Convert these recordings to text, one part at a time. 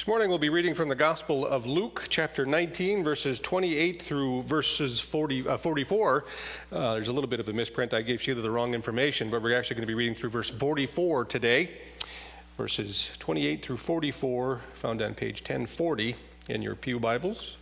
This morning we'll be reading from the Gospel of Luke, chapter 19, verses 28 through verses 44. There's a little bit of a misprint. I gave you the wrong information, but we're actually going to be reading through verse 44 today. Verses 28 through 44, found on page 1040 in your pew Bibles.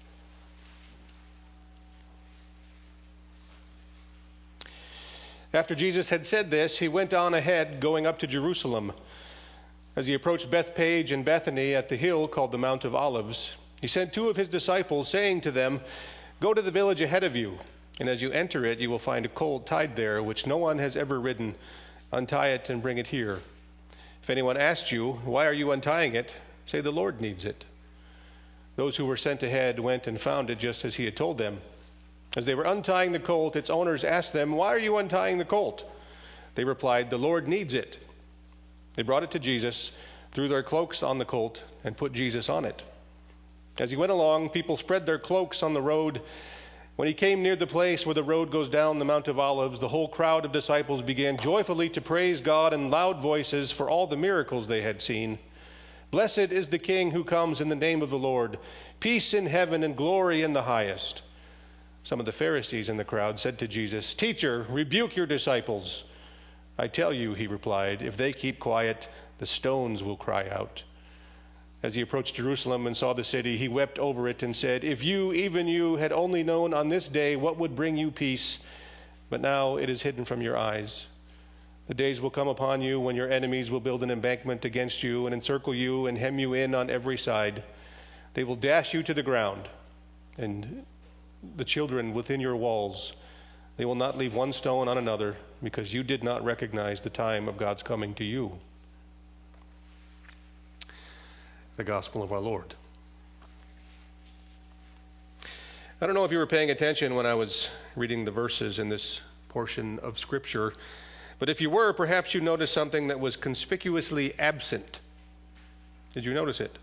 After Jesus had said this, he went on ahead, going up to Jerusalem. As he approached Bethphage and Bethany at the hill called the Mount of Olives, he sent two of his disciples, saying to them, "Go to the village ahead of you, and as you enter it, you will find a colt tied there, which no one has ever ridden. Untie it and bring it here. If anyone asks you, 'Why are you untying it?' say, 'The Lord needs it.'" Those who were sent ahead went and found it just as he had told them. As they were untying the colt, its owners asked them, "Why are you untying the colt?" They replied, "The Lord needs it." They brought it to Jesus, threw their cloaks on the colt, and put Jesus on it. As he went along, people spread their cloaks on the road. When he came near the place where the road goes down the Mount of Olives, the whole crowd of disciples began joyfully to praise God in loud voices for all the miracles they had seen. "Blessed is the King who comes in the name of the Lord. Peace in heaven and glory in the highest." Some of the Pharisees in the crowd said to Jesus, "Teacher, rebuke your disciples." "I tell you," he replied, "if they keep quiet, the stones will cry out." As he approached Jerusalem and saw the city, he wept over it and said, "If you, even you, had only known on this day what would bring you peace, but now it is hidden from your eyes. The days will come upon you when your enemies will build an embankment against you and encircle you and hem you in on every side. They will dash you to the ground, and the children within your walls. They will not leave one stone on another, because you did not recognize the time of God's coming to you." The Gospel of our Lord. I don't know if you were paying attention when I was reading the verses in this portion of Scripture, but if you were, perhaps you noticed something that was conspicuously absent. Did you notice it?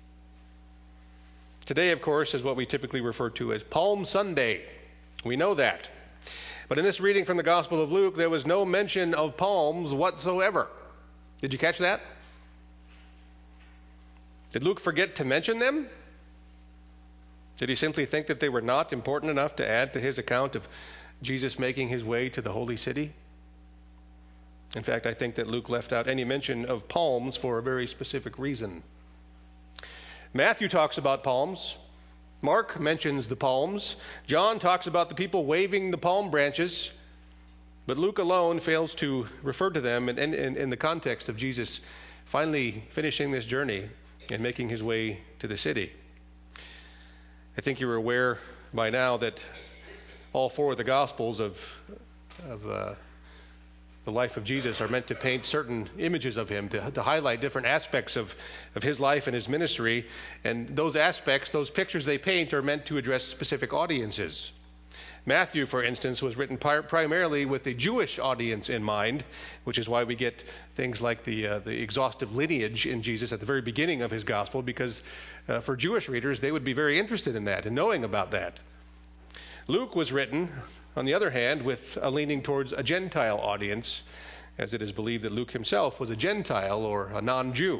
Today, of course, is what we typically refer to as Palm Sunday. We know that. But in this reading from the Gospel of Luke, there was no mention of palms whatsoever. Did you catch that? Did Luke forget to mention them? Did he simply think that they were not important enough to add to his account of Jesus making his way to the holy city? In fact, I think that Luke left out any mention of palms for a very specific reason. Matthew talks about palms. Mark mentions the palms. John talks about the people waving the palm branches. But Luke alone fails to refer to them in the context of Jesus finally finishing this journey and making his way to the city. I think you're aware by now that all four of the Gospels of the life of Jesus are meant to paint certain images of him, to highlight different aspects of his life and his ministry. And those aspects, those pictures they paint, are meant to address specific audiences. Matthew, for instance, was written primarily with a Jewish audience in mind, which is why we get things like the exhaustive lineage in Jesus at the very beginning of his gospel, because for Jewish readers, they would be very interested in that and knowing about that. Luke was written, on the other hand, with a leaning towards a Gentile audience, as it is believed that Luke himself was a Gentile or a non-Jew.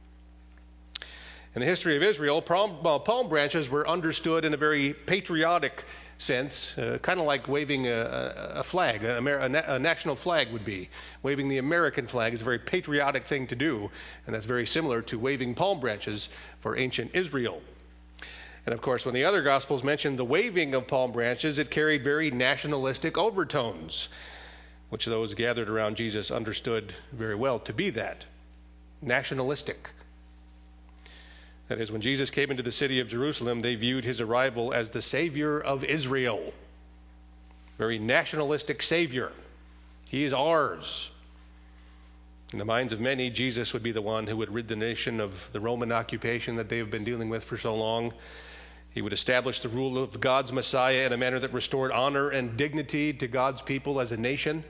In the history of Israel, palm branches were understood in a very patriotic sense, kind of like waving a flag, a national flag would be. Waving the American flag is a very patriotic thing to do, and that's very similar to waving palm branches for ancient Israel. And of course, when the other Gospels mentioned the waving of palm branches, it carried very nationalistic overtones, which those gathered around Jesus understood very well to be that, nationalistic. That is, when Jesus came into the city of Jerusalem, they viewed his arrival as the Savior of Israel. Very nationalistic Savior. He is ours. In the minds of many, Jesus would be the one who would rid the nation of the Roman occupation that they have been dealing with for so long. He would establish the rule of God's Messiah in a manner that restored honor and dignity to God's people as a nation.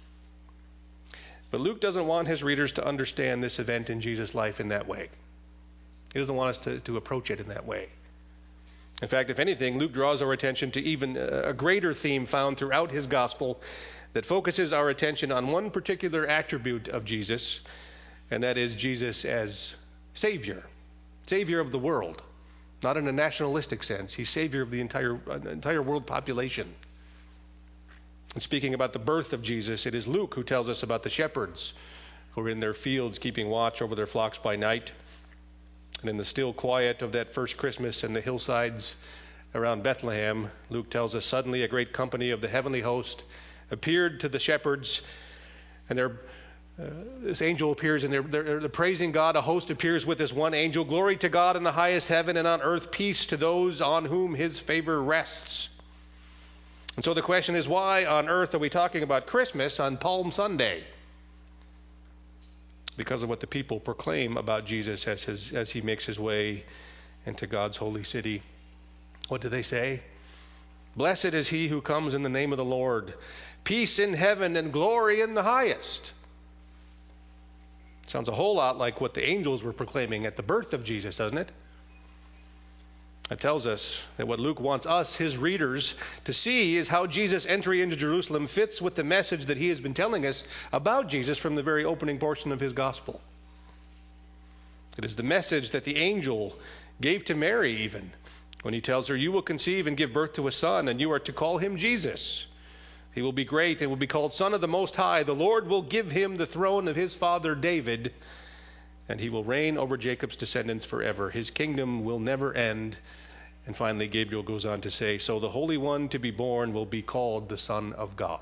But Luke doesn't want his readers to understand this event in Jesus' life in that way. He doesn't want us to approach it in that way. In fact, if anything, Luke draws our attention to even a greater theme found throughout his gospel that focuses our attention on one particular attribute of Jesus, and that is Jesus as Savior. Savior of the world, not in a nationalistic sense. He's Savior of the entire world population. And speaking about the birth of Jesus, it is Luke who tells us about the shepherds who are in their fields keeping watch over their flocks by night. And in the still quiet of that first Christmas in the hillsides around Bethlehem, Luke tells us suddenly a great company of the heavenly host appeared to the shepherds, and this angel appears, and they're praising God. A host appears with this one angel. Glory to God in the highest heaven, and on earth peace to those on whom his favor rests. And so the question is, why on earth are we talking about Christmas on Palm Sunday? Because of what the people proclaim about Jesus as he makes his way into God's holy city. What do they say? Blessed is he who comes in the name of the Lord. Peace in heaven and glory in the highest. Sounds a whole lot like what the angels were proclaiming at the birth of Jesus, doesn't it? It tells us that what Luke wants us, his readers, to see is how Jesus' entry into Jerusalem fits with the message that he has been telling us about Jesus from the very opening portion of his gospel. It is the message that the angel gave to Mary even when he tells her, you will conceive and give birth to a son, and you are to call him Jesus. He will be great and will be called Son of the Most High. The Lord will give him the throne of his father David, and he will reign over Jacob's descendants forever. His kingdom will never end. And finally, Gabriel goes on to say, so the Holy One to be born will be called the Son of God.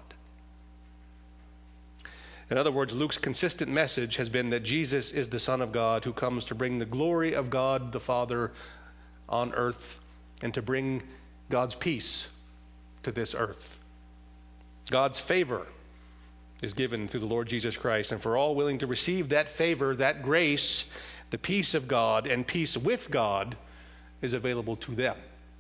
In other words, Luke's consistent message has been that Jesus is the Son of God who comes to bring the glory of God the Father on earth and to bring God's peace to this earth. God's favor is given through the Lord Jesus Christ, and for all willing to receive that favor, that grace, the peace of God and peace with God is available to them.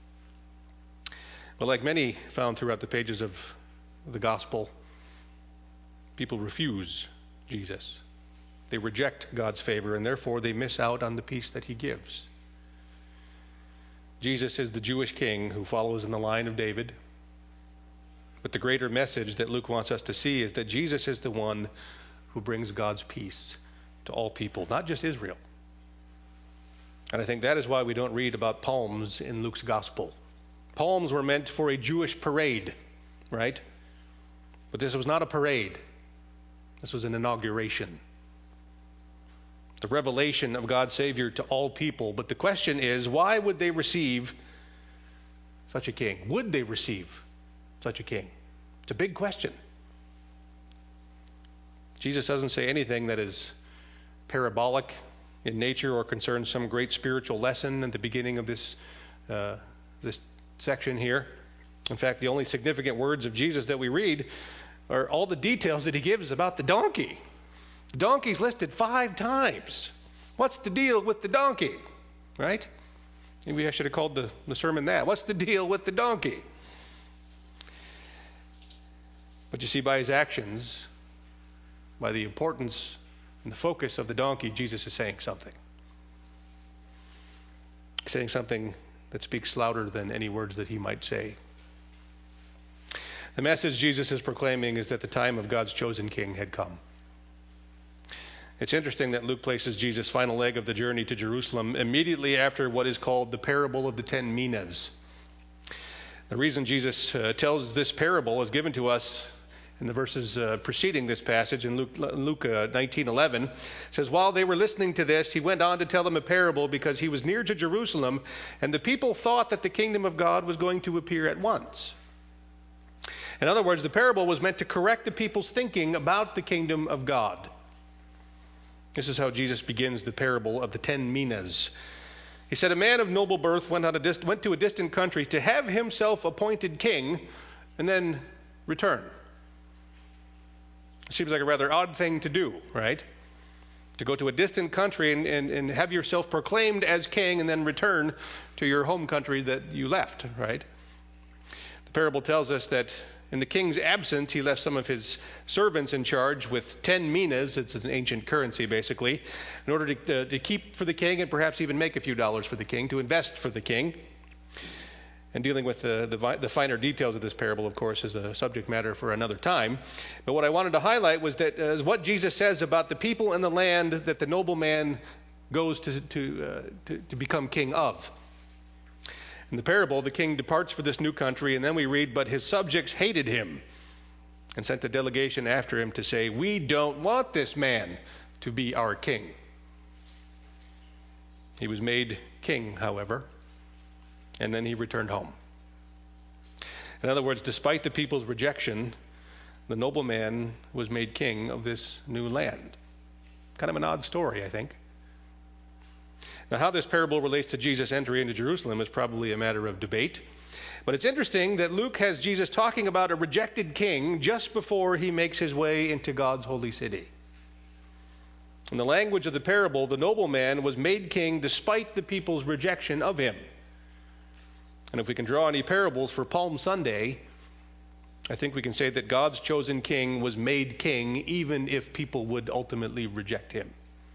But like many found throughout the pages of the gospel, people refuse Jesus. They reject God's favor, and therefore they miss out on the peace that he gives. Jesus is the Jewish king who follows in the line of David. But the greater message that Luke wants us to see is that Jesus is the one who brings God's peace to all people, not just Israel. And I think that is why we don't read about palms in Luke's gospel. Palms were meant for a Jewish parade, right? But this was not a parade. This was an inauguration. The revelation of God's Savior to all people. But the question is, why would they receive such a king? Would they receive such a king? It's a big question. Jesus doesn't say anything that is parabolic in nature or concerns some great spiritual lesson at the beginning of this section here. In fact, the only significant words of Jesus that we read are all the details that he gives about the donkey. The donkey's listed 5 times. What's the deal with the donkey? Right? Maybe I should have called the sermon that. What's the deal with the donkey? But you see, by his actions, by the importance and the focus of the donkey, Jesus is saying something. He's saying something that speaks louder than any words that he might say. The message Jesus is proclaiming is that the time of God's chosen king had come. It's interesting that Luke places Jesus' final leg of the journey to Jerusalem immediately after what is called the parable of the 10 minas. The reason Jesus tells this parable is given to us in the verses preceding this passage in Luke 19:11. It says, while they were listening to this, he went on to tell them a parable because he was near to Jerusalem, and the people thought that the kingdom of God was going to appear at once. In other words, the parable was meant to correct the people's thinking about the kingdom of God. This is how Jesus begins the parable of the 10 minas. He said, a man of noble birth went to a distant country to have himself appointed king and then return. It seems like a rather odd thing to do, right? To go to a distant country and have yourself proclaimed as king and then return to your home country that you left, right? The parable tells us that in the king's absence, he left some of his servants in charge with 10 minas. It's an ancient currency, basically, in order to keep for the king and perhaps even make a few dollars for the king, to invest for the king. And dealing with the finer details of this parable, of course, is a subject matter for another time. But what I wanted to highlight was that what Jesus says about the people in the land that the nobleman goes to become king of. In the parable, the king departs for this new country, and then we read, but his subjects hated him and sent a delegation after him to say, we don't want this man to be our king. He was made king, however, and then he returned home. In other words, despite the people's rejection, the nobleman was made king of this new land. Kind of an odd story, I think. Now, how this parable relates to Jesus' entry into Jerusalem is probably a matter of debate. But it's interesting that Luke has Jesus talking about a rejected king just before he makes his way into God's holy city. In the language of the parable, the nobleman was made king despite the people's rejection of him. And if we can draw any parables for Palm Sunday, I think we can say that God's chosen king was made king even if people would ultimately reject him.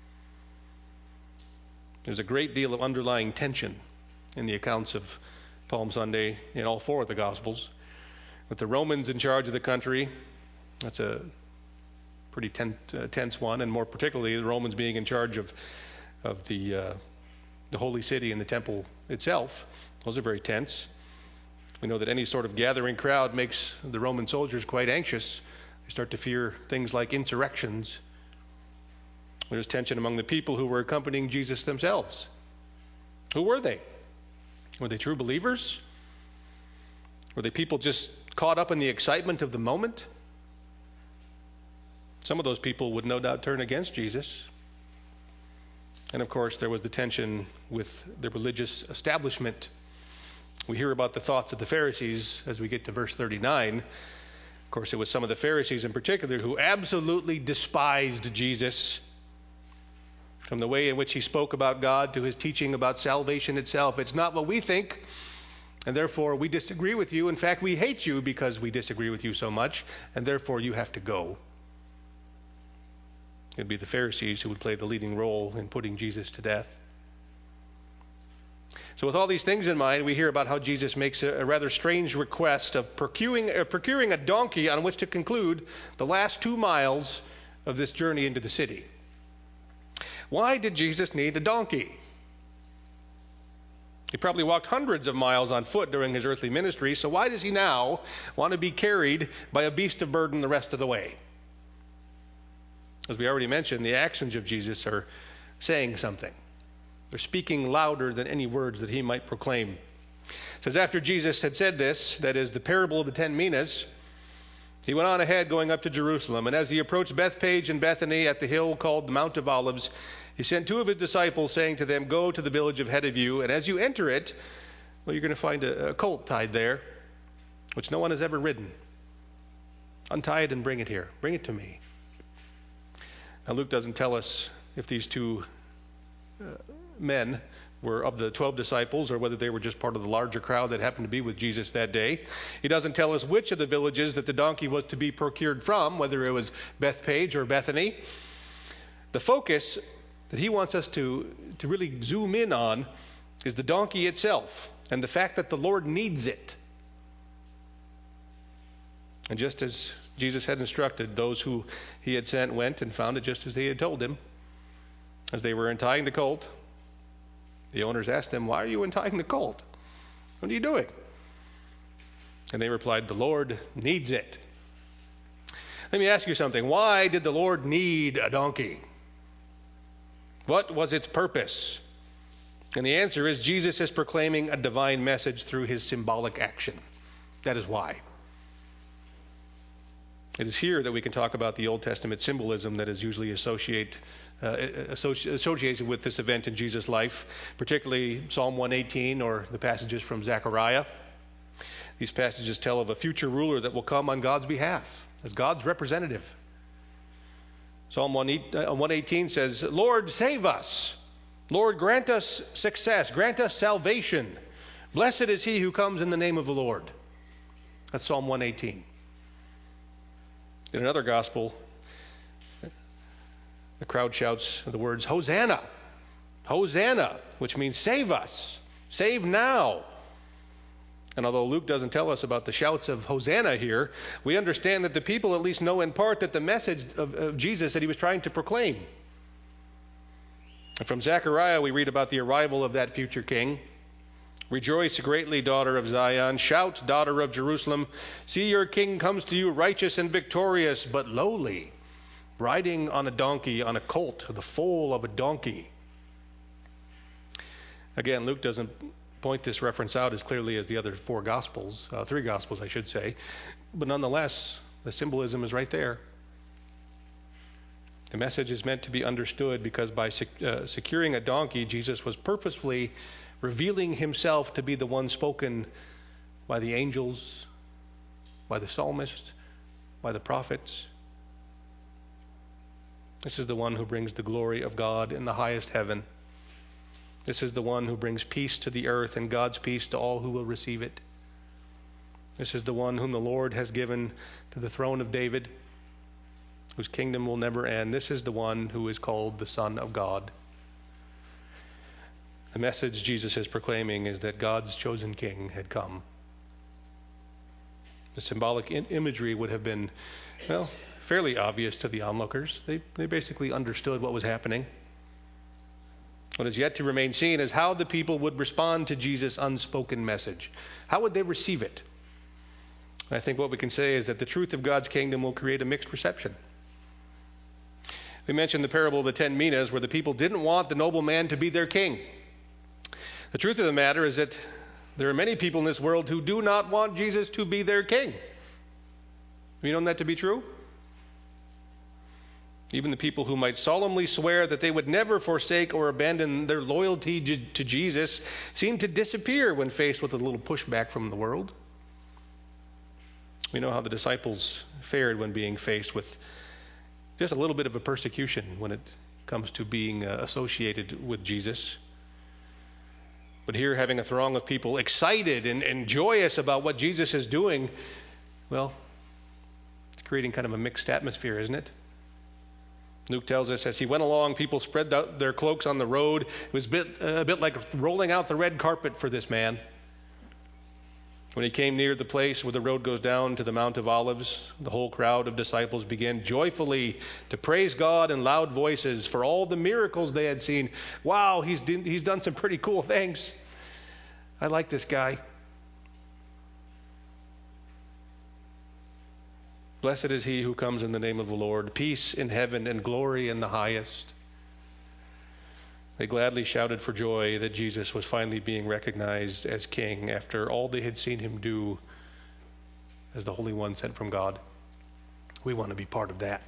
There's a great deal of underlying tension in the accounts of Palm Sunday in all four of the Gospels. With the Romans in charge of the country, that's a pretty tense one, and more particularly the Romans being in charge of the holy city and the temple itself. Those are very tense. We know that any sort of gathering crowd makes the Roman soldiers quite anxious. They start to fear things like insurrections. There's tension among the people who were accompanying Jesus themselves. Who were they? Were they true believers? Were they people just caught up in the excitement of the moment? Some of those people would no doubt turn against Jesus. And of course, there was the tension with the religious establishment. We hear about the thoughts of the Pharisees as we get to verse 39. Of course, it was some of the Pharisees in particular who absolutely despised Jesus. From the way in which he spoke about God to his teaching about salvation itself. It's not what we think, and therefore we disagree with you. In fact, we hate you because we disagree with you so much, and therefore you have to go. It would be the Pharisees who would play the leading role in putting Jesus to death. So with all these things in mind, we hear about how Jesus makes a rather strange request of procuring a donkey on which to conclude the last 2 miles of this journey into the city. Why did Jesus need a donkey? He probably walked hundreds of miles on foot during his earthly ministry, so why does he now want to be carried by a beast of burden the rest of the way? As we already mentioned, the actions of Jesus are saying something. They're speaking louder than any words that he might proclaim. It says, after Jesus had said this, that is the parable of the 10 minas, he went on ahead going up to Jerusalem. And as he approached Bethphage and Bethany at the hill called the Mount of Olives, he sent 2 of his disciples, saying to them, go to the village ahead of you, and as you enter it, well, you're going to find a colt tied there, which no one has ever ridden. Untie it and bring it here. Bring it to me. Now, Luke doesn't tell us if these 2 men were of the 12 disciples or whether they were just part of the larger crowd that happened to be with Jesus that day. He doesn't tell us which of the villages that the donkey was to be procured from, whether it was Bethphage or Bethany. The focus that he wants us to really zoom in on is the donkey itself and the fact that the Lord needs it. And just as Jesus had instructed, those who he had sent went and found it just as they had told him. As they were untying the colt, the owners asked them, why are you untying the colt? What are you doing? And they replied, the Lord needs it. Let me ask you something. Why did the Lord need a donkey? What was its purpose? And the answer is Jesus is proclaiming a divine message through his symbolic action. That is why. It is here that we can talk about the Old Testament symbolism that is usually associated with this event in Jesus' life, particularly Psalm 118 or the passages from Zechariah. These passages tell of a future ruler that will come on God's behalf as God's representative. Psalm 118 says, Lord, save us. Lord, grant us success. Grant us salvation. Blessed is he who comes in the name of the Lord. That's Psalm 118. In another gospel, the crowd shouts the words, Hosanna, Hosanna, which means save us, save now. And although Luke doesn't tell us about the shouts of Hosanna here, we understand that the people at least know in part that the message of Jesus that he was trying to proclaim And from Zechariah, we read about the arrival of that future king. Rejoice greatly, daughter of Zion. Shout, daughter of Jerusalem. See, your king comes to you righteous and victorious, but lowly, riding on a donkey, on a colt, the foal of a donkey. Again, Luke doesn't point this reference out as clearly as the other three Gospels, I should say. But nonetheless, the symbolism is right there. The message is meant to be understood because by securing a donkey, Jesus was purposefully revealing himself to be the one spoken by the angels, by the psalmist, by the prophets. This is the one who brings the glory of God in the highest heaven. This is the one who brings peace to the earth and God's peace to all who will receive it. This is the one whom the Lord has given to the throne of David, whose kingdom will never end. This is the one who is called the Son of God. The message Jesus is proclaiming is that God's chosen king had come. The symbolic imagery would have been, fairly obvious to the onlookers. They basically understood what was happening. What is yet to remain seen is how the people would respond to Jesus' unspoken message. How would they receive it? And I think what we can say is that the truth of God's kingdom will create a mixed reception. We mentioned the parable of the 10 minas, where the people didn't want the nobleman to be their king. The truth of the matter is that there are many people in this world who do not want Jesus to be their king. Have you known that to be true? Even the people who might solemnly swear that they would never forsake or abandon their loyalty to Jesus seem to disappear when faced with a little pushback from the world. We know how the disciples fared when being faced with just a little bit of a persecution when it comes to being associated with Jesus. But here, having a throng of people excited and joyous about what Jesus is doing, it's creating kind of a mixed atmosphere, isn't it? Luke tells us as he went along, people spread out their cloaks on the road. It was a bit like rolling out the red carpet for this man. When he came near the place where the road goes down to the Mount of Olives, the whole crowd of disciples began joyfully to praise God in loud voices for all the miracles they had seen. Wow, he's done some pretty cool things. I like this guy. Blessed is he who comes in the name of the Lord. Peace in heaven and glory in the highest. They gladly shouted for joy that Jesus was finally being recognized as king after all they had seen him do as the Holy One sent from God. We want to be part of that.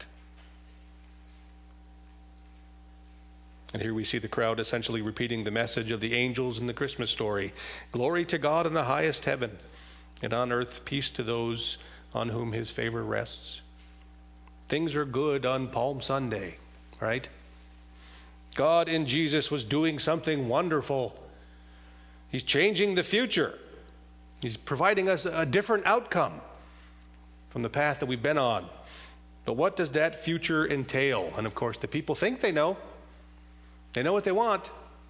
And here we see the crowd essentially repeating the message of the angels in the Christmas story. Glory to God in the highest heaven, and on earth peace to those on whom his favor rests. Things are good on Palm Sunday, right? God in Jesus was doing something wonderful. He's changing the future. He's providing us a different outcome from the path that we've been on. But what does that future entail? And of course, the people think they know. They know what they want.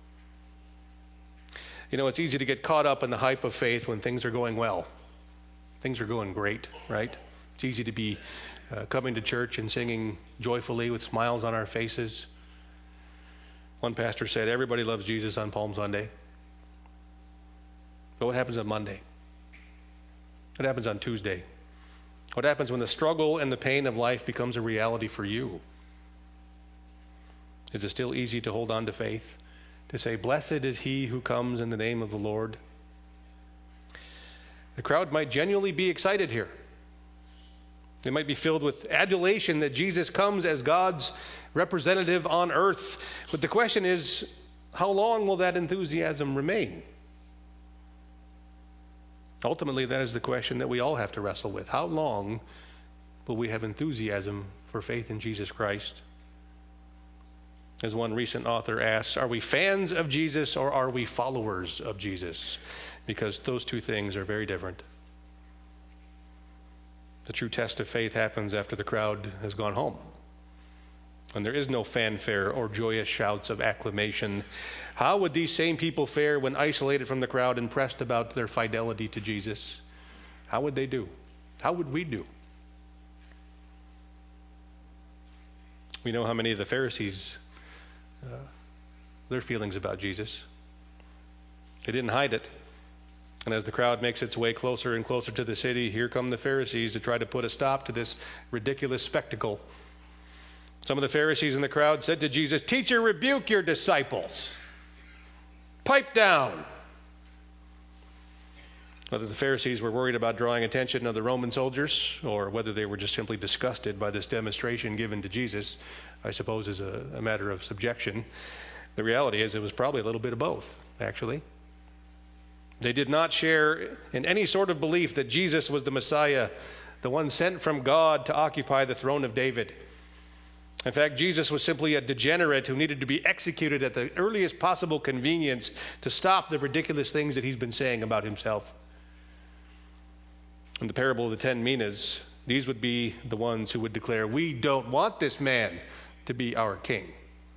It's easy to get caught up in the hype of faith when things are going well. Things are going great, right? It's easy to be coming to church and singing joyfully with smiles on our faces. One pastor said, everybody loves Jesus on Palm Sunday. But what happens on Monday? What happens on Tuesday? What happens when the struggle and the pain of life becomes a reality for you? Is it still easy to hold on to faith? To say, blessed is he who comes in the name of the Lord? The crowd might genuinely be excited here. They might be filled with adulation that Jesus comes as God's representative on earth. But the question is, how long will that enthusiasm remain? Ultimately, that is the question that we all have to wrestle with. How long will we have enthusiasm for faith in Jesus Christ? As one recent author asks, are we fans of Jesus or are we followers of Jesus? Because those two things are very different. The true test of faith happens after the crowd has gone home, when there is no fanfare or joyous shouts of acclamation. How would these same people fare when isolated from the crowd and pressed about their fidelity to Jesus? How would they do? How would we do? We know how many of the Pharisees their feelings about Jesus. They didn't hide it. And as the crowd makes its way closer and closer to the city, here come the Pharisees to try to put a stop to this ridiculous spectacle. Some of the Pharisees in the crowd said to Jesus, "Teacher, rebuke your disciples. Pipe down." Whether the Pharisees were worried about drawing attention of the Roman soldiers or whether they were just simply disgusted by this demonstration given to Jesus, I suppose is a matter of subjection. The reality is it was probably a little bit of both, actually. They did not share in any sort of belief that Jesus was the Messiah, the one sent from God to occupy the throne of David. In fact, Jesus was simply a degenerate who needed to be executed at the earliest possible convenience to stop the ridiculous things that he's been saying about himself. In the parable of the 10 minas, these would be the ones who would declare, "We don't want this man to be our king."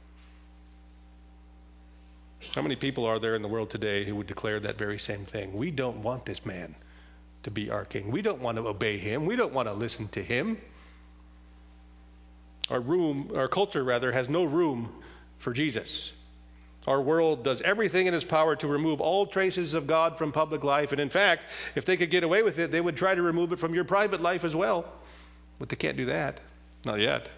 How many people are there in the world today who would declare that very same thing? We don't want this man to be our king. We don't want to obey him. We don't want to listen to him. Our culture has no room for Jesus. Our world does everything in its power to remove all traces of God from public life. And in fact, if they could get away with it, they would try to remove it from your private life as well. But they can't do that. Not yet.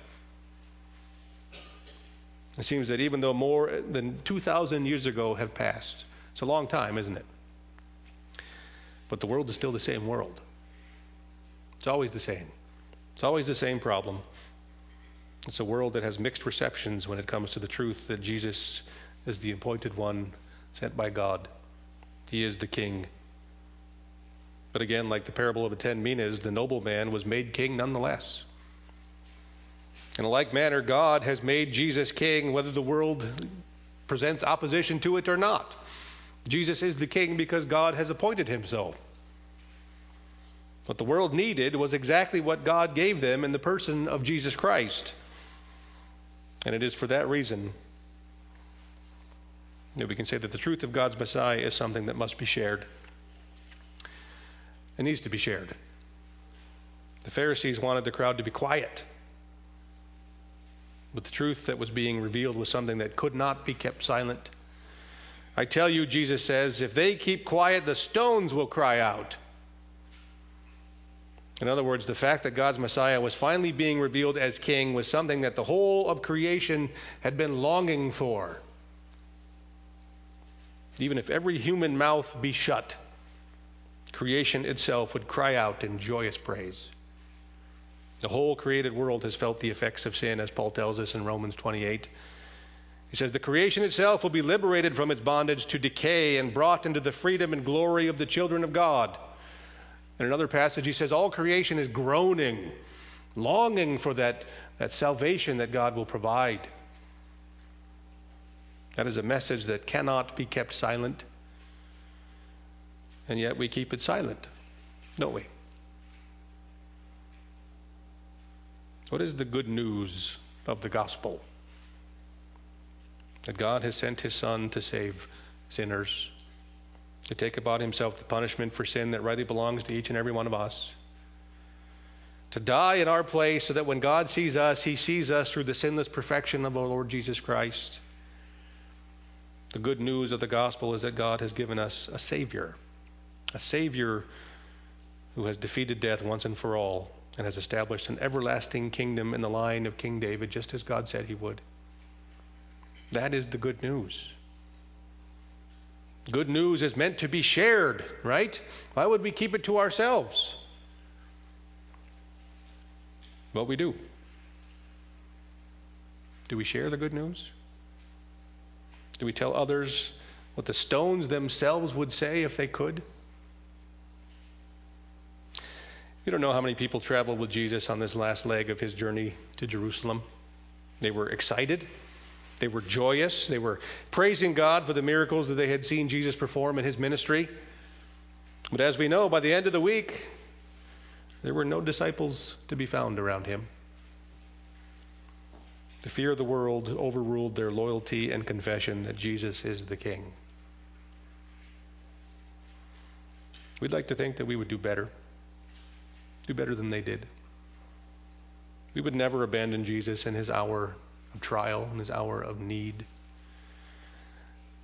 It seems that even though more than 2,000 years ago have passed, it's a long time, isn't it? But the world is still the same world. It's always the same. It's always the same problem. It's a world that has mixed receptions when it comes to the truth that Jesus is the appointed one sent by God. He is the king. But again, like the parable of the 10 minas, the nobleman was made king nonetheless. In a like manner, God has made Jesus king, whether the world presents opposition to it or not. Jesus is the king because God has appointed him so. What the world needed was exactly what God gave them in the person of Jesus Christ. And it is for that reason that we can say that the truth of God's Messiah is something that must be shared. It needs to be shared. The Pharisees wanted the crowd to be quiet. But the truth that was being revealed was something that could not be kept silent. I tell you, Jesus says, if they keep quiet, the stones will cry out. In other words, the fact that God's Messiah was finally being revealed as king was something that the whole of creation had been longing for. Even if every human mouth be shut, creation itself would cry out in joyous praise. The whole created world has felt the effects of sin, as Paul tells us in Romans 28. He says, the creation itself will be liberated from its bondage to decay and brought into the freedom and glory of the children of God. In another passage, he says, all creation is groaning, longing for that salvation that God will provide. That is a message that cannot be kept silent. And yet we keep it silent, don't we? What is the good news of the gospel? That God has sent his Son to save sinners, to take upon himself the punishment for sin that rightly belongs to each and every one of us, to die in our place so that when God sees us, he sees us through the sinless perfection of our Lord Jesus Christ. The good news of the gospel is that God has given us a Savior who has defeated death once and for all, and has established an everlasting kingdom in the line of King David, just as God said he would. That is the good news. Good news is meant to be shared, right? Why would we keep it to ourselves? Well, we do. Do we share the good news? Do we tell others what the stones themselves would say if they could? You don't know how many people traveled with Jesus on this last leg of his journey to Jerusalem. They were excited. They were joyous. They were praising God for the miracles that they had seen Jesus perform in his ministry. But as we know, by the end of the week, there were no disciples to be found around him. The fear of the world overruled their loyalty and confession that Jesus is the King. We'd like to think that we would do better than they did. We would never abandon Jesus in his hour of trial, in his hour of need.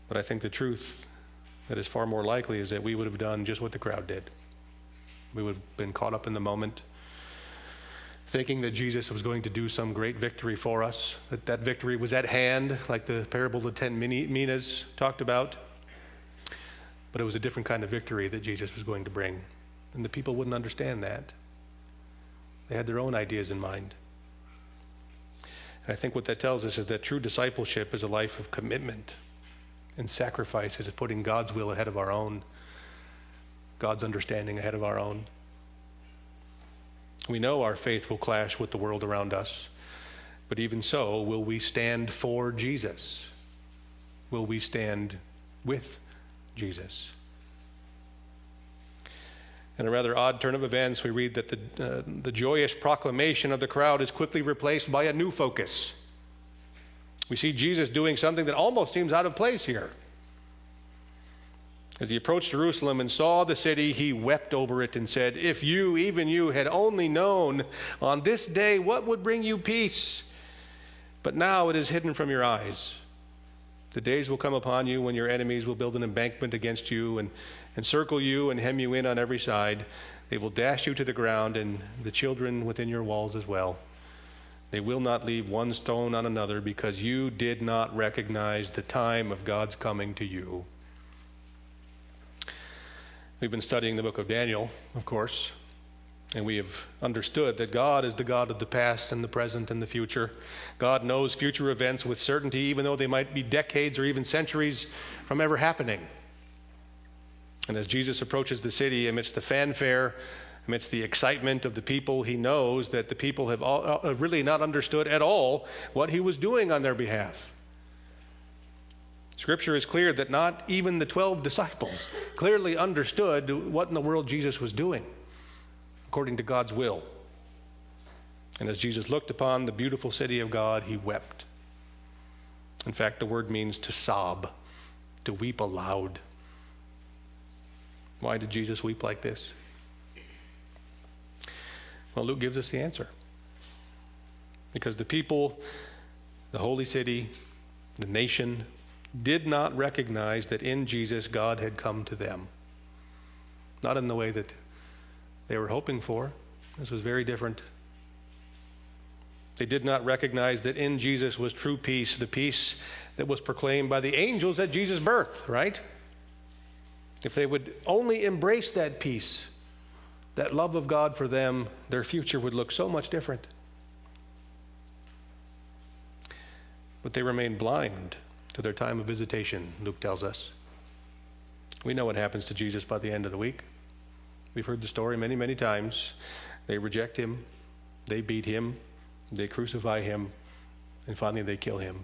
But I think the truth that is far more likely is that we would have done just what the crowd did. We would have been caught up in the moment, thinking that Jesus was going to do some great victory for us, that victory was at hand, like the parable of the 10 minas talked about. But it was a different kind of victory that Jesus was going to bring. And the people wouldn't understand that. They had their own ideas in mind. And I think what that tells us is that true discipleship is a life of commitment and sacrifice. Is putting God's will ahead of our own, God's understanding ahead of our own. We know our faith will clash with the world around us, but even so, will we stand for Jesus? Will we stand with Jesus? In a rather odd turn of events, we read that the joyous proclamation of the crowd is quickly replaced by a new focus. We see Jesus doing something that almost seems out of place here. As he approached Jerusalem and saw the city, he wept over it and said, "If you, even you, had only known on this day what would bring you peace, but now it is hidden from your eyes. The days will come upon you when your enemies will build an embankment against you and encircle you and hem you in on every side. They will dash you to the ground and the children within your walls as well. They will not leave one stone on another because you did not recognize the time of God's coming to you." We've been studying the book of Daniel, of course, and we have understood that God is the God of the past and the present and the future. God knows future events with certainty, even though they might be decades or even centuries from ever happening. And as Jesus approaches the city amidst the fanfare, amidst the excitement of the people, he knows that the people have really not understood at all what he was doing on their behalf. Scripture is clear that not even the 12 disciples clearly understood what in the world Jesus was doing, according to God's will. And as Jesus looked upon the beautiful city of God, he wept. In fact, the word means to sob, to weep aloud. Why did Jesus weep like this? Well, Luke gives us the answer. Because the people, the holy city, the nation, did not recognize that in Jesus God had come to them. Not in the way that they were hoping for. This was very different. They did not recognize that in Jesus was true peace, the peace that was proclaimed by the angels at Jesus' birth, right? If they would only embrace that peace, that love of God for them, their future would look so much different. But they remained blind to their time of visitation, Luke tells us. We know what happens to Jesus by the end of the week. We've heard the story many, many times. They reject him, they beat him, they crucify him, and finally they kill him.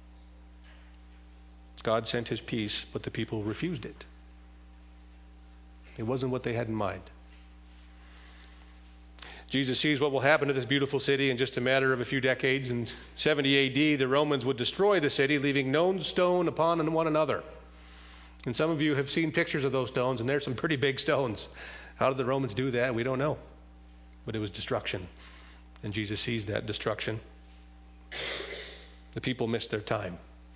God sent his peace, but the people refused it. It wasn't what they had in mind. Jesus sees what will happen to this beautiful city in just a matter of a few decades. In 70 AD, the Romans would destroy the city, leaving no stone upon one another. And some of you have seen pictures of those stones, and they're some pretty big stones. How did the Romans do that? We don't know. But it was destruction. And Jesus sees that destruction. The people missed their time.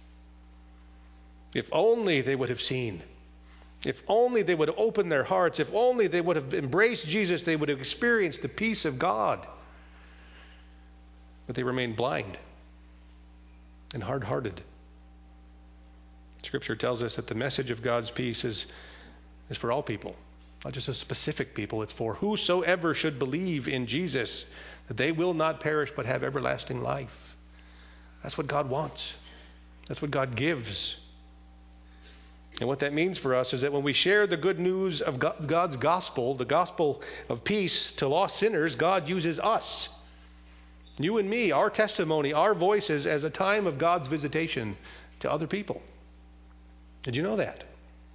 If only they would have seen. If only they would have opened their hearts. If only they would have embraced Jesus, they would have experienced the peace of God. But they remained blind and hard-hearted. Scripture tells us that the message of God's peace is for all people, not just a specific people. It's for whosoever should believe in Jesus, that they will not perish but have everlasting life. That's what God wants. That's what God gives. And what that means for us is that when we share the good news of God's gospel, the gospel of peace to lost sinners, God uses us. You and me, our testimony, our voices as a time of God's visitation to other people. Did you know that?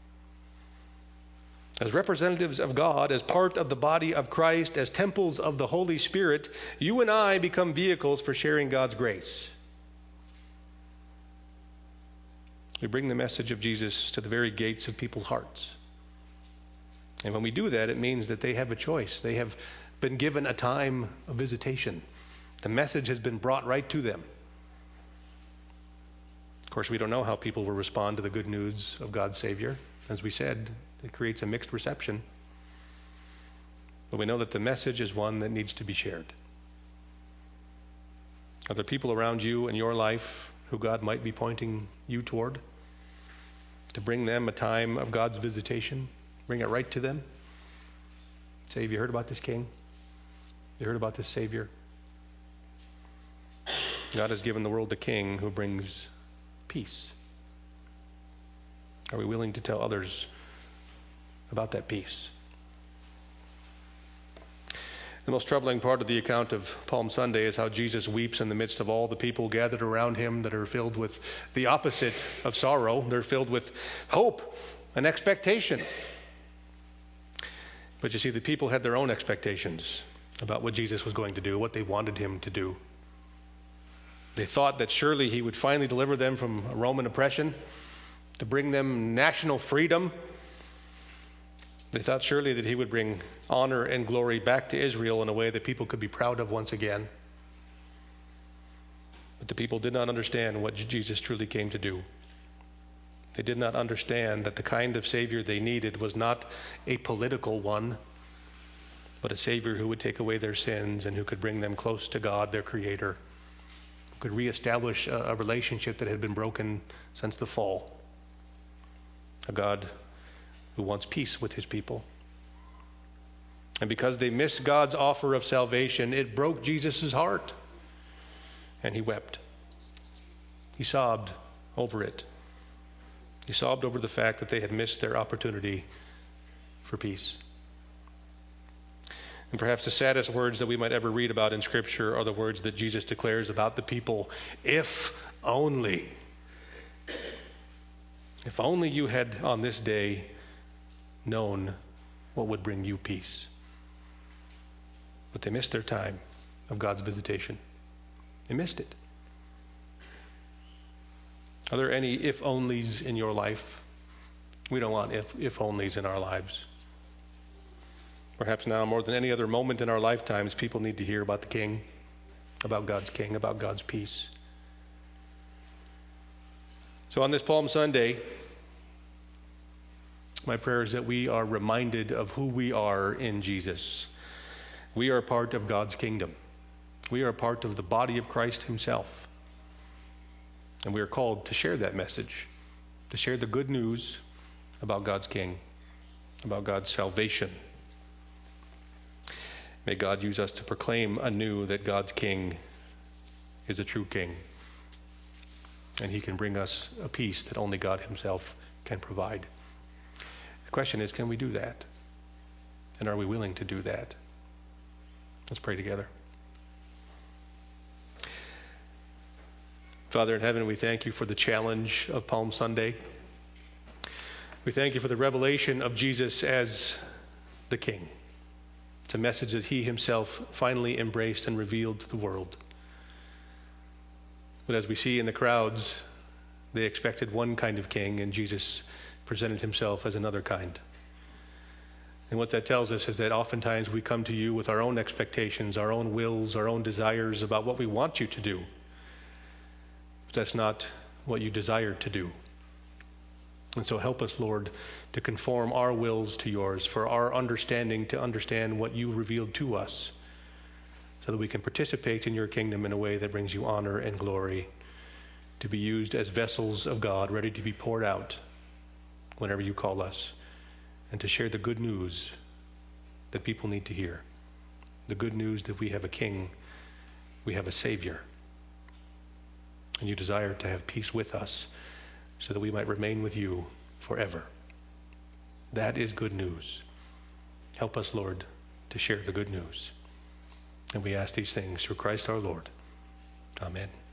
As representatives of God, as part of the body of Christ, as temples of the Holy Spirit, you and I become vehicles for sharing God's grace. We bring the message of Jesus to the very gates of people's hearts. And when we do that, it means that they have a choice. They have been given a time of visitation. The message has been brought right to them. Of course, we don't know how people will respond to the good news of God's Savior. As we said, it creates a mixed reception. But we know that the message is one that needs to be shared. Are there people around you in your life who God might be pointing you toward? To bring them a time of God's visitation? Bring it right to them? Say, have you heard about this King? You heard about this Savior? God has given the world a King who brings peace. Are we willing to tell others about that peace? The most troubling part of the account of Palm Sunday is how Jesus weeps in the midst of all the people gathered around him that are filled with the opposite of sorrow. They're filled with hope and expectation. But you see, the people had their own expectations about what Jesus was going to do, what they wanted him to do. They thought that surely he would finally deliver them from Roman oppression, to bring them national freedom. They thought surely that he would bring honor and glory back to Israel in a way that people could be proud of once again. But the people did not understand what Jesus truly came to do. They did not understand that the kind of Savior they needed was not a political one, but a Savior who would take away their sins and who could bring them close to God, their Creator, who could reestablish a relationship that had been broken since the fall. A God who wants peace with his people. And because they missed God's offer of salvation, it broke Jesus' heart. And he wept. He sobbed over it. He sobbed over the fact that they had missed their opportunity for peace. And perhaps the saddest words that we might ever read about in Scripture are the words that Jesus declares about the people. If only you had on this day known what would bring you peace. But they missed their time of God's visitation. They missed it. Are there any if-onlys in your life? We don't want if-onlys in our lives. Perhaps now more than any other moment in our lifetimes, people need to hear about the King, about God's King, about God's peace. So on this Palm Sunday, my prayer is that we are reminded of who we are in Jesus. We are part of God's kingdom. We are part of the body of Christ himself. And we are called to share that message, to share the good news about God's King, about God's salvation. May God use us to proclaim anew that God's King is a true King. And he can bring us a peace that only God himself can provide. The question is, can we do that? And are we willing to do that? Let's pray together. Father in heaven, we thank you for the challenge of Palm Sunday. We thank you for the revelation of Jesus as the King. It's a message that he himself finally embraced and revealed to the world. But as we see in the crowds, they expected one kind of king, and Jesus presented himself as another kind. And what that tells us is that oftentimes we come to you with our own expectations, our own wills, our own desires about what we want you to do. But that's not what you desire to do. And so help us, Lord, to conform our wills to yours, for our understanding to understand what you revealed to us, so that we can participate in your kingdom in a way that brings you honor and glory, to be used as vessels of God, ready to be poured out whenever you call us, and to share the good news that people need to hear. The good news that we have a King, we have a Savior, and you desire to have peace with us so that we might remain with you forever. That is good news. Help us, Lord, to share the good news. And we ask these things through Christ our Lord. Amen.